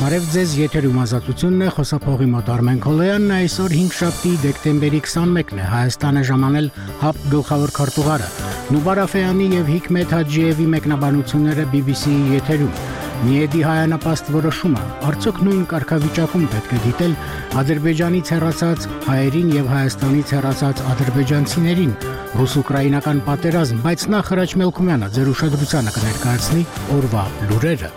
Բարև ձեզ, եթերում ազատությունն է, խոսափողի մոտ Արմեն Քոլոյանն, այսօր 5-շաբթի դեկտեմբերի 21-ն է, Հայաստանը ժամանել ՀԱՊԿ գլխավոր քարտուղարը, Նուբար Աֆեյանի եւ Հիկմետ Հաջիևի մեկնաբանությունները BBC-ի եթերում, Միեդի հայանապաստ որոշումը, արդյոք նույն կարգավիճակում պետք է դիտել Ադրբեջանից հեռացած հայերին եւ Հայաստանից հեռացած ադրբեջանցիներին, ռուս-ուկրաինական պատերազմ, բայց նախ Հրաչ Մելքումյանը ձեր ուշադրությանը կներկայացնի օրվա լուրերը։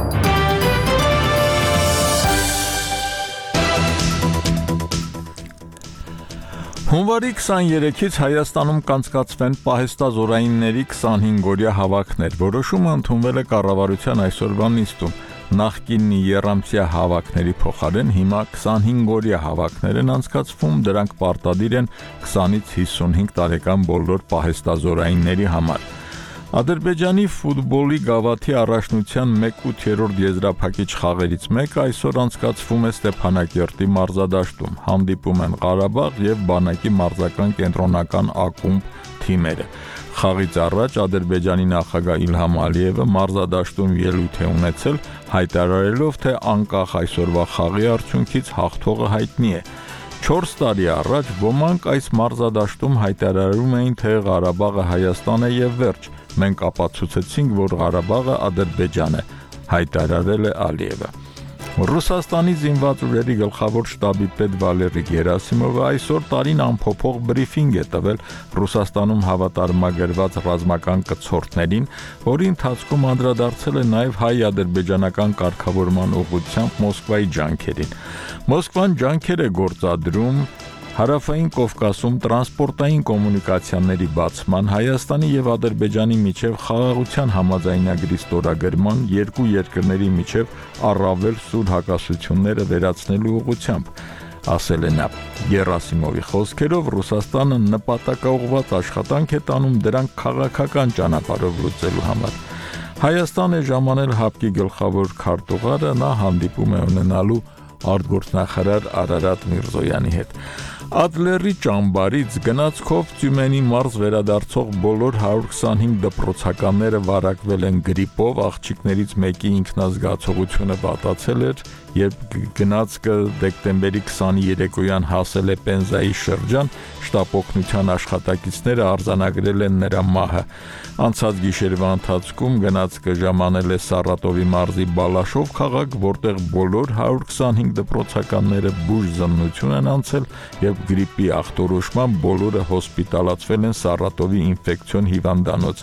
Հունվարի 23-ից Հայաստանում կանցկացվեն պահեստազորայինների 25-օրյա հավաքներ։ Որոշումը ընդունվել է կառավարության այսօրվա նիստում։ Նախկինի եռամսյա հավաքների փոխարեն հիմա 25-օրյա հավաքներ են անցկացվում, դրանք պարտադիր են 20-ից 55 տարեկան բոլոր պահեստազորայինների համար։ Ադրբեջանի ֆուտբոլի գավաթի առաջնության 1/8 եզրափակիչ խաղերից մեկը այսօր անցկացվում է Ստեփանակերտի մարզադաշտում։ Հանդիպում են Ղարաբաղ եւ Բանակի մարզական կենտրոնական ակումբ թիմերը։ Խաղից առաջ Ադրբեջանի նախագահ Իլհամ Ալիևը մարզադաշտում ելույթ է ունեցել, հայտարարելով, թե անկախ այսօրվա խաղի արդյունքից հաղթողը հայտնի է։ 4 տարի առաջ ոմանք այս մարզադաշտում հայտարարում էին, թե Ղարաբաղը Հայաստան է եւ վերջ։ Մենք ապացուցեցինք, որ Ղարաբաղը Ադրբեջան է, հայտարարել է Ալիևը։ Ռուսաստանի զինված ուժերի գլխավոր շտաբի պետ Վալերի Գերասիմովը այսօր տարին ամփոփող բրիֆինգ է տվել Ռուսաստանում հավատարմագրված ռազմական կցորդներին, որի ընթացքում անդրադարձել է նաև հայ-ադրբեջանական կարգավորման ուղղությամբ Մոսկվայի ջանքերին։ Մոսկվան ջանքեր է գործադրում Հարավային Կովկասում տրանսպորտային կոմունիկացիաների բացման, Հայաստանի եւ Ադրբեջանի միջև խաղաղության համաձայնագրի ստորագրման, երկու երկրների միջև առավել սուր հակասությունները վերացնելու ուղղությամբ, ասել է նա։ Գերասիմովի խոսքերով Ռուսաստանը նպատակաուղղված աշխատանք է տանում դրանք քաղաքական ճանապարհով լուծելու համար։ Հայաստան է ժամանել ՀԱՊԿ-ի գլխավոր քարտուղարը, նա հանդիպում է ունենալու արտգործնախարար Արարատ Միրզոյանի հետ։ Ադլերի ճամբարից գնացքով Թյումենի մարզ վերադարձող բոլոր 125 դպրոցականները վարակվել են գրիպով, աղջիկներից մեկի ինքնազգացողությունը վատացել էր, երբ գնացքը դեկտեմբերի 20-ի երեկոյան հասել է Պենզայի շրջան, շտապօգնության աշխատակիցները արձանագրել են նրա մահը։ Անցած գիշերվա ընթացքում գնացքը ժամանել է Սարատովի մարզի Բալաշով քաղաք, որտեղ բոլոր 125 դպրոցականները բուժ զննություն են անցել եւ գրիպի ախտորոշմամբ բոլորը հոսպիտալացվել են Սարատովի ինֆեկցիոն հիվանդանոց։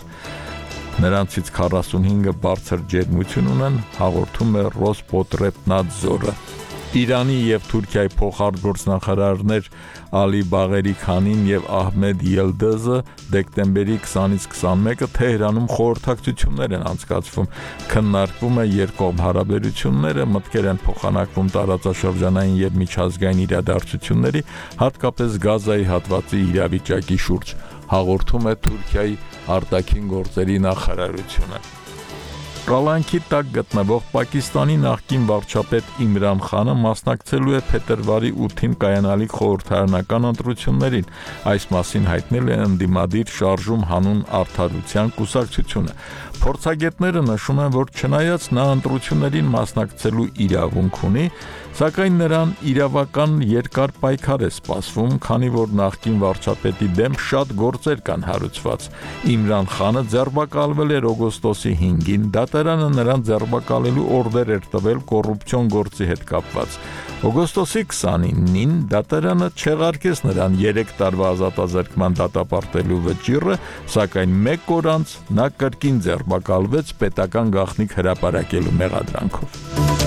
Նրանցից 45-ը բարձր ջերմություն ունեն, հաղորդում է Ռոսպոտրեբնադզորը։ Իրանի եւ Թուրքիայի փոխարտգործնախարարներ Ալի Բաղերի Քանին եւ Ահմեդ Ելդեզը դեկտեմբերի 20-ից 21-ը Թեհրանում խորհրդակցություններ են անցկացվում։ Քննարկվում է երկկողմ հարաբերությունները, մտքեր են փոխանակվում տարածաշրջանային եւ միջազգային իրադարձությունների, հատկապես Գազայի հատվածի իրավիճակի շուրջ, հաղորդում է Թուրքիայի արտաքին գործերի նախարարությունը։ Կալանքի տակ գտնվող Պակիստանի նախկին վարչապետ Իմրան Խանը մասնակցելու է փետրվարի 8-ին կայանալիք խորհրդարանական ընտրություններին։ Այս մասին հայտնել է ընդդիմադիր Շարժում հանուն արդարության կուսակցությունը։ Փորձագետները նշում են, որ չնայած նա ընտրություններին մասնակցելու իրավունք ունի, սակայն նրան իրավական երկար պայքար է սպասվում, քանի որ նախկին վարչապետի դեմ շատ գործեր կան հարուցված։ Իմրան Խանը ձերբակալվել էր օգոստոսի 5-ին, դատարանը նրան ձերբակալելու օրդեր էր տվել կոռուպցիոն գործի հետ կապված։ Օգոստոսի 29-ին դատարանը չեղարկեց նրան 3 տարվա ազատազրկման դատապարտելու վճիռը, սակայն 1 օր անց նա կրկին ձերբակալվեց պետական գաղտնիք հրապարակելու մեղադրանքով։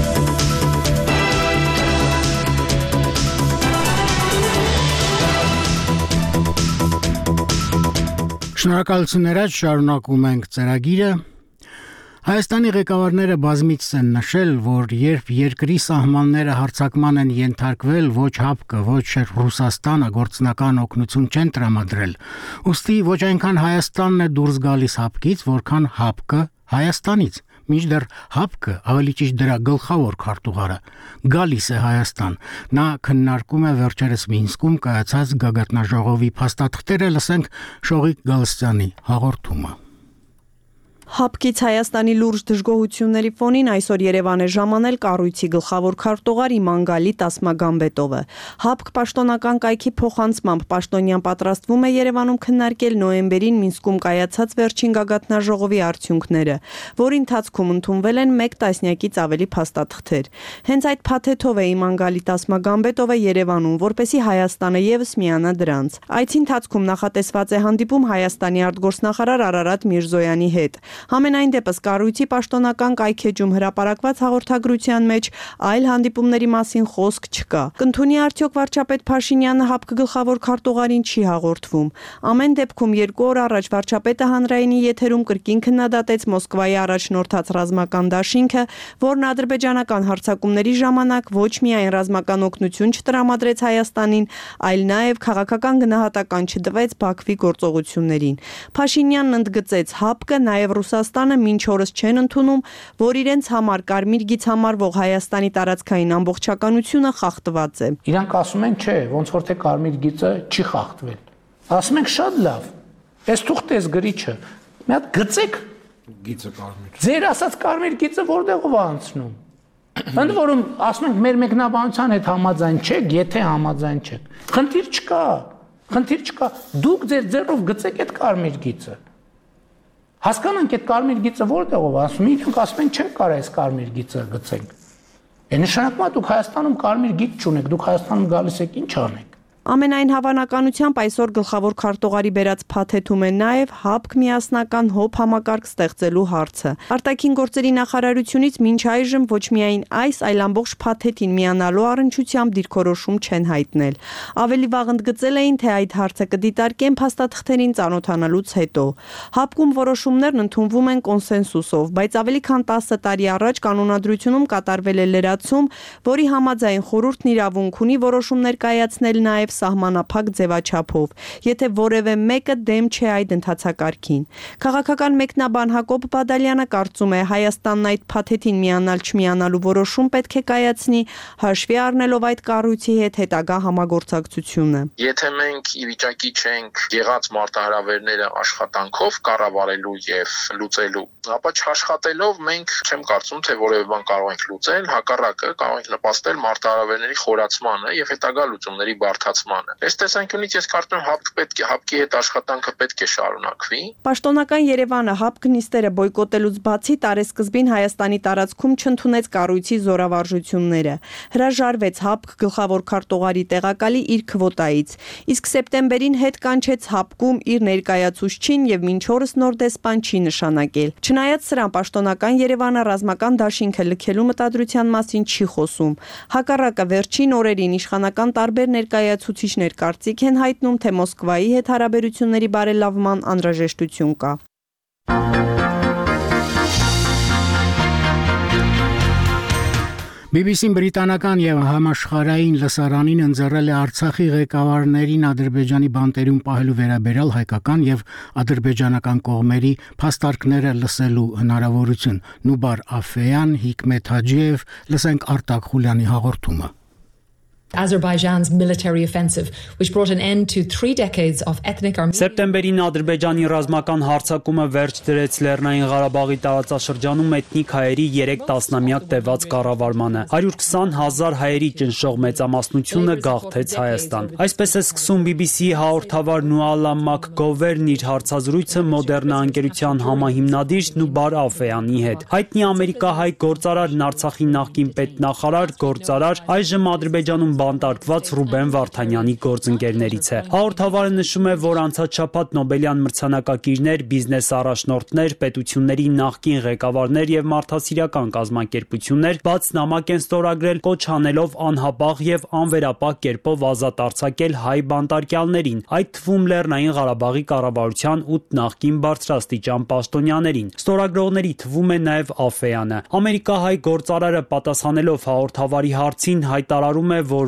Շնորհակալություն, շարունակում ենք ծրագիրը։ Հայաստանի ղեկավարները բազմիցս են նշել, որ երբ երկրի սահմանները հարձակման են ենթարկվել, ոչ ՀԱՊԿ-ը, ոչ Ռուսաստանը գործնական օգնություն չեն տրամադրել։ Ուստի ոչ այնքան Հայաստանն է դուրս գալիս ՀԱՊԿ-ից, որքան ՀԱՊԿ-ը Հայաստանից։ Մինչդեռ ՀԱՊԿ-ը, ավելի ճիշտ դրա գլխավոր քարտուղարը, գալիս է Հայաստան։ Նա քննարկում է վերջերս Մինսկում կայացած գագաթնաժողովի փաստաթղթերը, լսենք Շողիկ Գալստյանի հաղորդումը։ ՀԱՊԿ-ից Հայաստանի լուրջ դժգոհությունների ֆոնին այսօր Երևան է ժամանել կառույցի գլխավոր քարտուղար Իմանգալի Տասմագամբետովը։ ՀԱՊԿ պաշտոնական կայքի փոխանցմամբ պաշտոնյան պատրաստվում է Երևանում քննարկել նոյեմբերին Մինսկում կայացած վերջին գագաթնաժողովի արդյունքները, որի ընթացքում ընդունվել են 1 տասնյակից ավելի փաստաթղթեր։ Հենց այդ փաթեթով է Իմանգալի Տասմագամբետովը Երևանում, որպեսզի Հայաստանը ևս միանա դրանց։ Այցի ընթացքում նախատեսված է հանդիպում Հայաստանի արտգործնախարար Արարատ Միրզոյանի հետ։ Համենայն դեպս կառույցի պաշտոնական կայքեջում հրապարակված հաղորդագրության մեջ այլ հանդիպումների մասին խոսք չկա։ Կընդունի արդյոք վարչապետ Փաշինյանը ՀԱՊԿ գլխավոր քարտուղարին չի հաղորդվում։ Ամեն դեպքում 2 օր առաջ վարչապետը հանրայինի եթերում կրկին քննադատեց Մոսկվայի առաջնորդած ռազմական դաշինքը, որն ադրբեջանական հարձակումների ժամանակ ոչ միայն ռազմական օգնություն չտրամադրեց Հայաստանին, այլ նաև քաղաքական գնահատական չտվեց Բաքվի գործողություններին։ Փաշինյանն ընդգծեց, ՀԱՊԿ նաև Ռուսաստանը մինչ օրս չեն ընդունում, որ իրենց համար կարմիր գիծ համարվող Հայաստանի տարածքային ամբողջականությունը խախտված է։ Իրանք ասում են, չէ, ոնց որ թե կարմիր գիծը չի խախտվել։ Ասում ենք շատ լավ։ Այս թուղթ էս գրիչը։ Մի հատ գծեք գիծը կարմիր։ Ձեր ասած կարմիր գիծը որտեղով է անցնում։ Ընդ որում ասում ենք մեր մեկնաբանության հետ համաձայն չեք, եթե համաձայն չեք։ Խնդիր չկա։ Դուք ձեր ձեռով գծեք այդ կարմիր գիծը։ Հասկանանք այդ կարմիր գիծը որտեղով ասում են, իրենք ասում են չենք կարող այս կարմիր գիծը գծենք։ Է նշանակում է դուք Հայաստանում կարմիր գիծ չունեք, դուք Հայաստանում գալիս եք ինչ անեք։ Ամենայն հավանականությամբ այսօր գլխավոր քարտուղարի բերած փաթեթում է նաև ՀԱՊԿ միասնական հոբ համակարգ ստեղծելու հարցը։ Արտաքին գործերի նախարարությունից մինչ այժմ ոչ միայն այս, այլ ամբողջ փաթեթին միանալու առնչությամբ դիրքորոշում չեն հայտնել։ Ավելի վաղ ընդգծել էին, թե այդ հարցը կդիտարկեն փաստաթղթերին ծանոթանալուց հետո։ ՀԱՊԿ-ում որոշումներն ընդունվում են կոնսենսուսով, բայց ավելի քան 10 տարի առաջ կանոնադրությունում կատարվել է լրացում, որի համաձայն խորհուրդն իրավունք ունի որոշումներ կայացնել նաև սահմանափակ ձևաչափով, եթե որևէ մեկը դեմ չէ այդ ընթացակարգին։ Քաղաքական մեկնաբան Հակոբ Բադալյանը կարծում է, Հայաստանն այդ փաթեթին միանալ-չմիանալու որոշում պետք է կայացնի, հաշվի առնելով այդ կառույցի հետ հետագա համագործակցությունը։ Եթե մենք ի վիճակի չենք եղած մարտահրավերները աշխատանքով կառավարելու եւ լուծելու, ապա չաշխատելով մենք չեմ կարծում, թե որևէ բան կարող ենք լուծել, հակառակը կարող ենք նպաստել մարտահրավերների խորացմանը եւ հետագա լուծումների բարդացմանը։ Այս տեսանկյունից ես կարծում եմ ՀԱՊԿ-ի հետ աշխատանքը պետք է շարունակվի։ Պաշտոնական Երևանը ՀԱՊԿ նիստերը բոյկոտելուց բացի տարեսկզբին Հայաստանի տարածքում չընդունեց կառույցի զորավարժությունները։ Հրաժարվեց ՀԱՊԿ գլխավոր քարտուղարի տեղակալի իր քվոտայից։ Իսկ սեպտեմբերին հետ կանչեց ՀԱՊԿ-ում իր ներկայացուցչին եւ մինչ օրս նոր դեսպան չի նշանակել։ Չնայած սրան պաշտոնական Երևանը ռազմական դաշինքը լքելու մտադրության մասին չի խոսում։ Հակառակը վերջին օրերին իշխանական տարբեր ներկայացուցիչներ կարծիք են հայտնում, թե Մոսկվայի հետ հարաբերությունների բարելավման անհրաժեշտություն կա։ BBC-ն բրիտանական եւ համաշխարհային լսարանին ընձեռել է Արցախի ղեկավարներին Ադրբեջանի բանտերում պահելու վերաբերյալ հայկական եւ ադրբեջանական կողմերի փաստարկները լսելու հնարավորություն։ Նուբար Աֆեյան, Հիկմետ Հաջիև, լսենք Արտակ Խուլյանի հաղորդումը։ Azerbaijan's military offensive, which brought an end to 3 decades of ethnic Armenian. Սեպտեմբերին Ադրբեջանի ռազմական հարձակումը վերջ դրեց Լեռնային Ղարաբաղի տարածաշրջանում էթնիկ հայերի 3 տասնամյակ տևած կառավարմանը։ 120,000 հայերի ճնշող մեծամասնությունը գաղթեց Հայաստան։ Այսպես է սկսում BBC-ի հաղորդավար Նուալա Մակգովերն իր հարցազրույցը Մոդեռնա ընկերության համահիմնադիր Նուբար Աֆեյանի հետ։ Հայտնի ամերիկահայ գործարարն Արցախի նախկին պետնախարար, գործարար, այժմ Ադրբեջանում բանտարկված Ռուբեն Վարդանյանի գործընկերներից է։ Հաղորդավարը նշում է, որ անցած շաբաթ Նոբելյան մրցանակակիրներ, բիզնես առաջնորդներ, պետությունների նախկին ղեկավարներ եւ մարդասիրական կազմակերպություններ բաց նամակ են ստորագրել կոչ անելով անհապաղ եւ անվերապահ կերպով ազատ արձակել հայ բանտարկյալներին, այդ թվում Լեռնային Ղարաբաղի կառավարության 8 նախկին բարձրաստիճան պաշտոնյաներին։ Ստորագրողների թվում է նաեւ Աֆեյանը։ Ամերիկահայ գործարարը պատասխանելով հաղորդավարի հարցին հայտարարում է, որ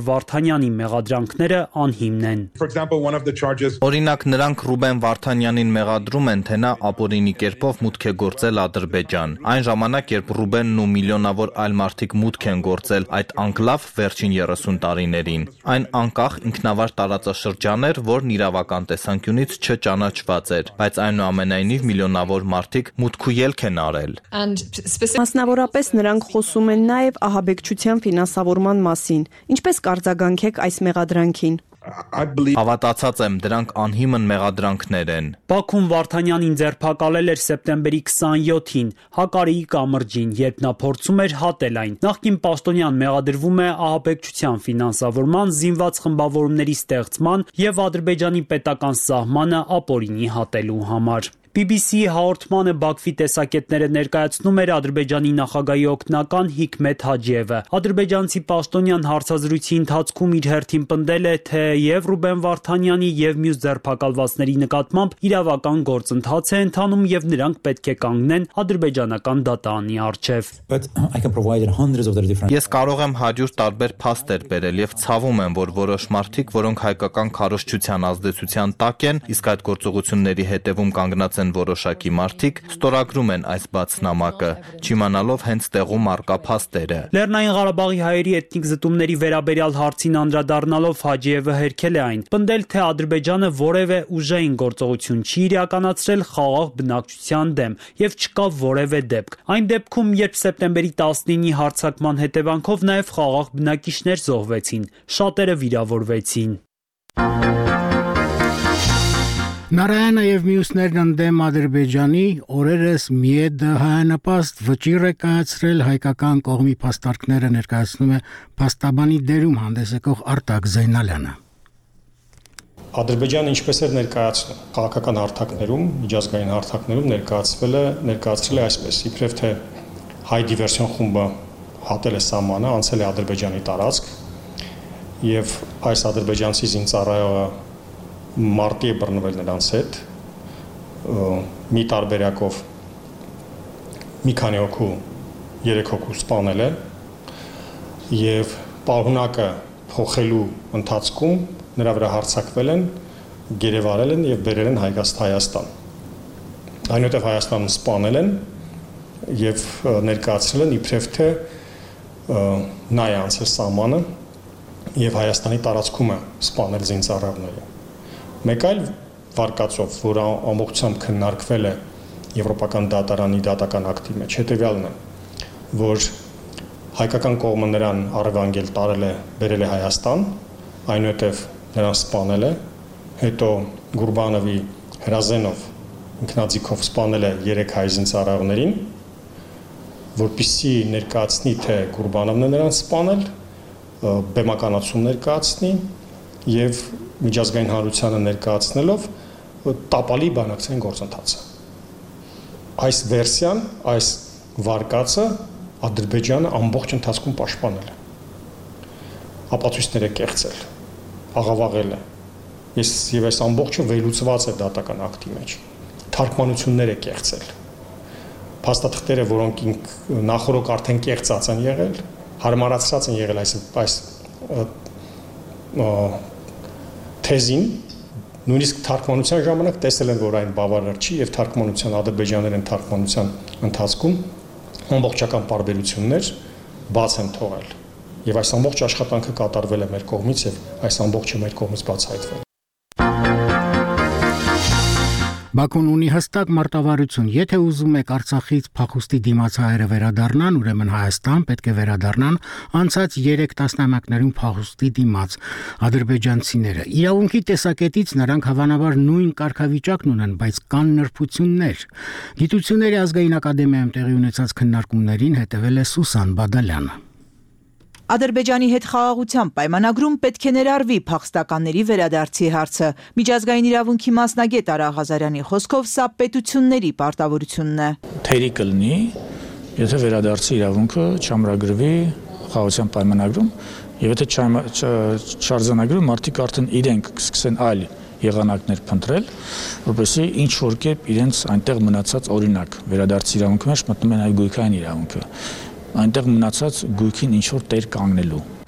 որ Վարդանյանի մեղադրանքները անհիմն են։ Օրինակ, նրանք Ռուբեն Վարդանյանին մեղադրում են, թե նա ապօրինի կերպով մուտք է գործել Ադրբեջան։ Այն ժամանակ, երբ Ռուբենն ու միլիոնավոր այլ մարդիկ մուտք են գործել այդ անկլավ վերջին 30 տարիներին, այն անկախ ինքնավար տարածաշրջան էր, որն իրավական տեսանկյունից չճանաչված էր, բայց այնուամենայնիվ միլիոնավոր մարդիկ մուտք ու ելք են արել։ Մասնավորապես նրանք խոսում են նաև ահաբեկչության ֆինանսավորման մասին։ Ինչպես կարձագանքեք այս մեղադրանքին։ Հավատացած եմ, դրանք անհիմն մեղադրանքներ են։ Բաքուն Վարդանյանին ձերբակալել էր սեպտեմբերի 27-ին Հակարիի կամրջին, երբ նա փորձում էր հատել այն։ Նախկին պաշտոնյան մեղադրվում է ահաբեկչության ֆինանսավորման, զինված խմբավորումների ստեղծման եւ Ադրբեջանի պետական սահմանը ապօրինի հատելու համար։ BBC-ի հաղորդմանը Բաքվի տեսակետները ներկայացնում էր Ադրբեջանի նախագահի օգնական Հիկմետ Հաջիևը։ Ադրբեջանցի պաշտոնյան հարցազրույցի ընթացքում իր հերթին պնդել է, թե եւ Ռուբեն Վարդանյանի եւ մյուս ձերբակալվածների նկատմամբ իրավական գործընթաց է ընթանում եւ նրանք պետք է կանգնեն ադրբեջանական դատարանի առջեւ։ Ես կարող եմ 100 տարբեր փաստեր բերել եւ ցավում եմ, որ որոշ մարդիկ, որոնք հայկական քարոզչության ազդեցության տակ են, իսկ այդ գործողությունների հետևում կանգնած են որոշակի մարդիկ, ստորագրում են այս բաց նամակը, չիմանալով հենց տեղում առկա փաստերը։ Լեռնային Ղարաբաղի հայերի էթնիկ զտումների վերաբերյալ հարցին անդրադառնալով Հաջիևը հերքել է այն, պնդել, թե Ադրբեջանը որևէ ուժային գործողություն չի իրականացրել խաղաղ բնակչության դեմ եւ չկա որևէ դեպք։ Այն դեպքում, երբ սեպտեմբերի 19-ի հարձակման հետևանքով նաեւ խաղաղ բնակիչներ զոհվեցին, շատերը վիրավորվեցին։ Նարայանը եւ մյուսներն ընդդեմ Ադրբեջանի օրերս ՄԻԵԴ հայանպաստ վճիռ է կայացրել հայկական կողմի փաստարկները ներկայացնում է փաստաբանի դերում հանդես եկող Արտակ Զեյնալյանը։ Ադրբեջանը ինչպես էր ներկայացնում քաղաքական հարթակներում, միջազգային հարթակներում ներկայացրել է այսպես, իբրև թե հայ դիվերսիոն խումբը հատել է սահմանը, անցել է Ադրբեջանի տարածք եւ այս ադրբեջանցի զինծառայողը մարտի է բռնվել նրանց հետ, մի տարբերակով մի քանի հոգու, 3 հոգու սպանել է եւ պարունակը փոխելու ընթացքում նրա վրա հարձակվել են, գերեվարել են եւ բերել են Հայաստան։ Այնուհետեւ Հայաստանում սպանել են եւ ներկայացրել են իբրև թե նա է անցել սահմանը եւ Հայաստանի տարածքում է սպանել զինծառայողները։ Մեկ այլ վարկածով, որը ամբողջությամբ քննարկվել է Եվրոպական դատարանի դատական ակտի մեջ, հետևյալն է, որ հայկական կողմը նրան առևանգել տարել է, բերել է Հայաստան, այնուհետև նրան սպանել է, հետո Գուրբանովի հրազենով ինքնաձիգով սպանել է 3 հայ զինծառայողներին, որպեսզի ներկայացնի, թե Գուրբանովն է նրան սպանել, բեմականացում ներկայացնի եւ միջազգային հանրությանը ներկայացնելով տապալի բանակցային գործընթացը։ Այս վերսիան, այս վարկածը Ադրբեջանը ամբողջ ընթացքում պաշտպանել է։ Ապացույցներ է կեղծել, աղավաղել է։ Եվ այս ամբողջը վերլուծված է դատական ակտի մեջ։ Թարգմանություններ է կեղծել։ Փաստաթղթերը, որոնք նախորոք արդեն կեղծած են եղել, հարմարացած են եղել այս թեզին, նույնիսկ թարգմանության ժամանակ տեսել են, որ այն բավարար չի եւ թարգմանության ադրբեջաներեն թարգմանության ընթացքում ամբողջական պարբերություններ բաց են թողել եւ այս ամբողջ աշխատանքը կատարվել է մեր կողմից եւ այս ամբողջը մեր կողմից բացահայտվել։ Բաքուն ունի հստակ մարտավարություն, եթե ուզում եք Արցախից փախուստի դիմաց հայերը վերադառնան, ուրեմն Հայաստան պետք է վերադառնան անցած 3 տասնամյակներում փախուստի դիմաց ադրբեջանցիները։ Իրավունքի տեսակետից նրանք հավանաբար նույն կարգավիճակն ունեն, բայց կան նրբություններ։ Գիտությունների ազգային ակադեմիայում տեղի ունեցած քննարկումներին հետևել է Սուսան Բադալյանը։ Ադրբեջանի հետ խաղաղության պայմանագրում պետք է ներառվի փախստականների վերադարձի հարցը։ Միջազգային իրավունքի մասնագետ Արա Ղազարյանի խոսքով սա պետությունների պարտավորությունն է։ Թերի կլինի, եթե վերադարձի իրավունքը չամրագրվի խաղաղության պայմանագրում, եւ եթե չարձանագրվի, մարդիկ արդեն իրենք կսկսեն այլ եղանակներ փնտրել, որպեսզի ինչ որ կերպ իրենց այնտեղ մնացած օրինակ վերադարձի իրավունքի մեջ մտնում են այլ գույքային իրավունքը։ Այնտեղ մնացած գույքին ինչ որ տեր կանգնելու։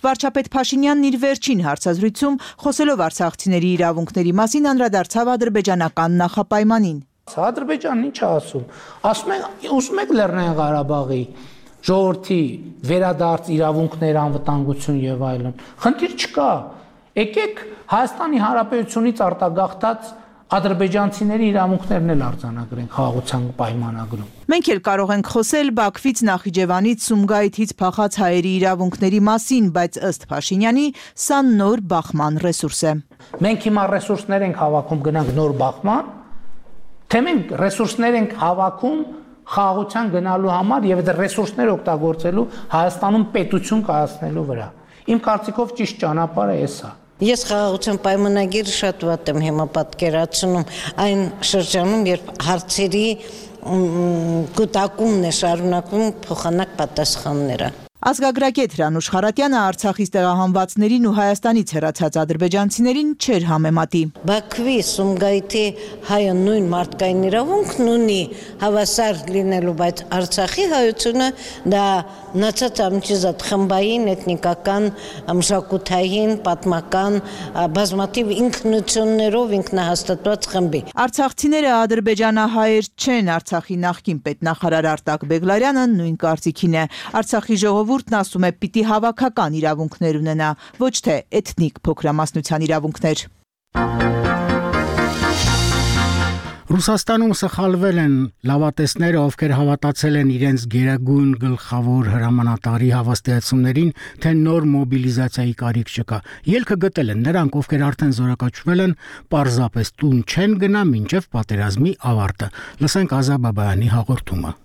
Վարչապետ Փաշինյանն իր վերջին հարցազրույցում խոսելով արցախցիների իրավունքների մասին անդրադարձավ ադրբեջանական նախապայմանին։ Ադրբեջանն ինչ ասում։ Ասում եք Լեռնային Ղարաբաղի ժողովրդի վերադարձ իրավունքներ, անվտանգություն եւ այլն։ Խնդիր չկա։ Եկեք Հայաստանի Հանրապետությունից արտագաղթած ադրբեջանցիների իրավունքներն էլ արձանագրենք խաղաղության պայմանագրում։ Մենք էլ կարող ենք խոսել Բաքվից, Նախիջևանից, Սումգայիթից փախած հայերի իրավունքների մասին, բայց ըստ Փաշինյանի, սա նոր բախման ռեսուրս է։ Մենք հիմա ռեսուրսներ ենք հավաքում, գնանք նոր բախման, թե մենք ռեսուրսներ ենք հավաքում խաղաղության գնալու համար եւ այդ ռեսուրսները օգտագործելու Հայաստանում պետություն կայացնելու վրա։ Իմ կարծիքով ճիշտ ճանապարհը էսա։ Ես խաղաղության պայմանագիրը շատ վատ եմ հիմա պատկերացնում այն շրջանում, երբ հարցերի կուտակումն է շարունակվում փոխանակ պատասխանները։ Ազգագրագետ Հրանուշ Խարատյանը Արցախից տեղահանվածներին ու Հայաստանից հեռացած ադրբեջանցիներին չէր համեմատի։ Բաքվի, Սումգայիթի հայը նույն մարդկային իրավունքն ունի հավասար լինելու, բայց Արցախի հայությունը դա նացած ամչիզատ խմբային, էթնիկական, մշակութային, պատմական, բազմաթիվ ինքնություններով ինքնահաստատված խմբի։ Արցախցիները ադրբեջանահայեր չեն, Արցախի նախկին պետնախարար Արտակ Բեգլարյանը նույն կարծիքին է։ Արցախի ժողովուրդն ասում է պիտի հավաքական իրավունքներ ունենա, ոչ թե էթնիկ փոքրամասնության իրավունքներ։ Ռուսաստանում սխալվել են լավատեսները, ովքեր հավատացել են իրենց գերագույն գլխավոր հրամանատարի հավաստիացումներին, թե նոր մոբիլիզացիայի կարիք չկա։ Ելքը գտել են նրանք, ովքեր արդեն զորակոչվել են, պարզապես տուն չեն գնա մինչև պատերազմի ավարտը։ Լսենք Ազա Բաբայանի հաղորդումը։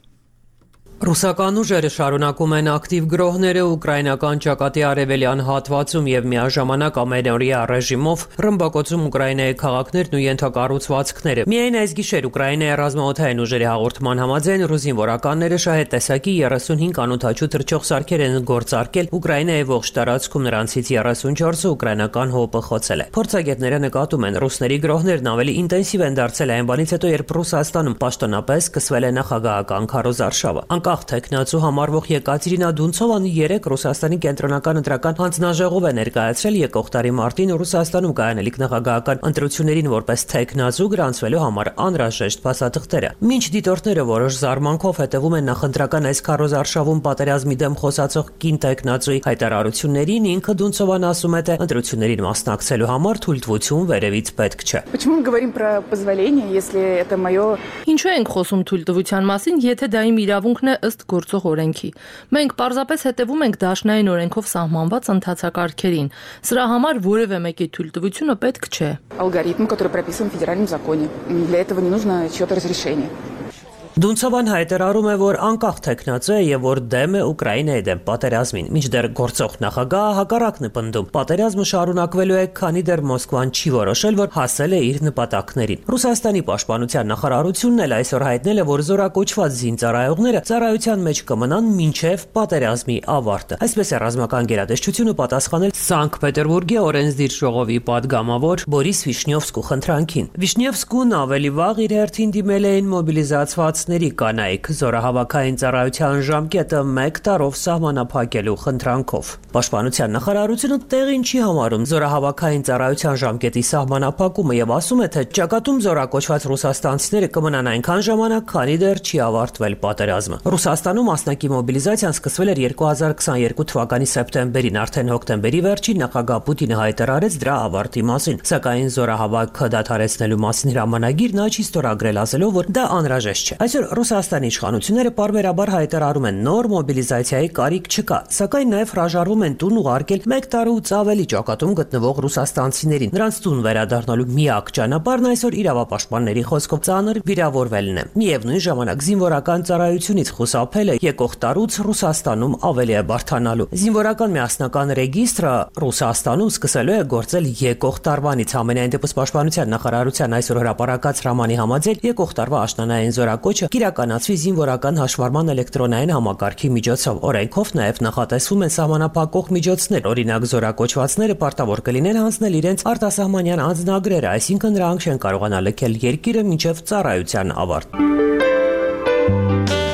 Ռուսական ուժերը շարունակում են ակտիվ գրոհները ուկրաինական ճակատի արևելյան հատվածում եւ միաժամանակ ամենօրյա ռեժիմով ռմբակոծում Ուկրաինայի քաղաքներն ու ենթակառուցվածքները։ Միայն այս գիշեր Ուկրաինայի ռազմաօդային ուժերի հաղորդման համաձայն ռուս զինվորականները շահեդ տեսակի 35 անօդաչու թռչող սարքեր են գործարկել Ուկրաինայի ողջ տարածքում, նրանցից 34-ը ուկրաինական հոպը խոցել է։ Փորձագետները նկատում են, ռուսների գրոհներն ավելի ինտենսիվ են դարձել այն բանից հետո, երբ Ռուսաստանում պաշտոնապես սկսվել է նախագահական քարոզարշավը։ Անկախ թեկնածու համարվող Եկատերինա Դունցովան 3 Ռուսաստանի կենտրոնական ընտրական հանձնաժողով է ներկայացրել եկող տարի մարտին Ռուսաստանում կայանալիք նախագահական ընտրություններին որպես թեկնածու գրանցվելու համար անհրաժեշտ փաստաթղթերը։ Մինչ դիտորդները որոշ զարմանքով հետևում են նախընտրական այս քարոզարշավում պատերազմի դեմ խոսացող կին թեկնածուի հայտարարություններին, ինքը Դունցովան ասում է, թե ընտրություններին մասնակցելու համար թույլտվություն վերևից պետք չէ։ Почему мы говорим про позволение, если это моё? Ինչու ենք խոսում թույլտվության մասին, եթե դա իմ իրավունքն է ըստ գործող օրենքի։ Մենք պարզապես հետևում ենք դաշնային օրենքով սահմանված ընթացակարգերին։ Սրա համար որևէ մեկի թույլտվությունը պետք չէ։ Алгоритм, который прописан в федеральном законе. Для этого не нужно чьё-то разрешение. Դունցովան հայտարարում է, որ անկախ թեկնածու է եւ որ դեմ է Ուկրաինայի դեմ պատերազմին, մինչդեռ գործող նախագահը հակառակն է պնդում։ Պատերազմը շարունակվելու է, քանի դեռ Մոսկվան չի որոշել, որ հասել է իր նպատակներին։ Ռուսաստանի պաշտպանության նախարարությունն էլ այսօր հայտնել է, որ զորակոչված զինծառայողները ծառայության մեջ կմնան մինչև պատերազմի ավարտը։ Այսպես է ռազմական գերատեսչությունը պատասխանել Սանկտ Պետերբուրգի օրենսդիր ժողովի падգամավոր Բորիս Վիշնյովսկու խնդրանքին։ Վիշնյովսկուն ավելի վաղ իր հերթին դիմել էին մոբիլիզացված կանայք զորահավաքային ծառայության ժամկետը 1 տարով սահմանափակելու խնդրանքով։ Պաշտպանության նախարարությունը տեղին չի համարում զորահավաքային ծառայության ժամկետի սահմանափակումը եւ ասում է, թե ճակատում զորակոչված ռուսաստանցիները կմնան այնքան ժամանակ, քանի դեռ չի ավարտվել պատերազմը։ Ռուսաստանում մասնակի մոբիլիզացիան սկսվել էր 2022 թվականի սեպտեմբերին, արդեն հոկտեմբերի վերջին նախագահ Պուտինը հայտարարեց դրա ավարտի մասին, սակայն զորահավաքը դադարեցնելու մասին հրամանագիր նա չի ստորագրել, ասելով, որ դա անհրաժեշտ չէ։ Այսօր Ռուսաստանի իշխանությունները պարբերաբար հայտարարում են նոր մոբիլիզացիայի կարիք չկա, սակայն նաև հրաժարվում են տուն ուղարկել 1 տարուց ավելի ճակատում գտնվող ռուսաստանցիներին։ Նրանց տուն վերադառնալու միակ ճանապարհն այսօր իրավապաշտպանների խոսքով ծանր վիրավորվելն է։ Միևնույն ժամանակ զինվորական ծառայությունից խուսափելը եկող տարուց Ռուսաստանում ավելի է բարդանալու։ Զինվորական միասնական ռեգիստրը Ռուսաստանում սկսելու է գործել եկող տարվանից։ Համենայն դեպս պաշտպանության նախարարության այսօր հրապարակած հրամանի համաձայն եկող տարվա աշնանային զորակոչը կիրականացվի զինվորական հաշվառման էլեկտրոնային համակարգի միջոցով։ Օրենքով նաև նախատեսվում են սահմանափակող միջոցներ, օրինակ զորակոչվածները պարտավոր կլինեն հանձնել իրենց արտասահմանյան անձնագրերը, այսինքն նրանք չեն կարողանա լքել երկիրը մինչև ծառայության ավարտ։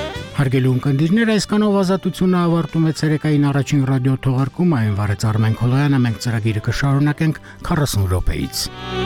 Հարգելի ունկնդիրներ, այսքանով ազատությունը ավարտում է ցերեկային առաջին ռադիո թողարկումը, այն վարեց Արմեն Քոլոյանը, մենք ծրագիրը կշարունակենք 40 րոպեից։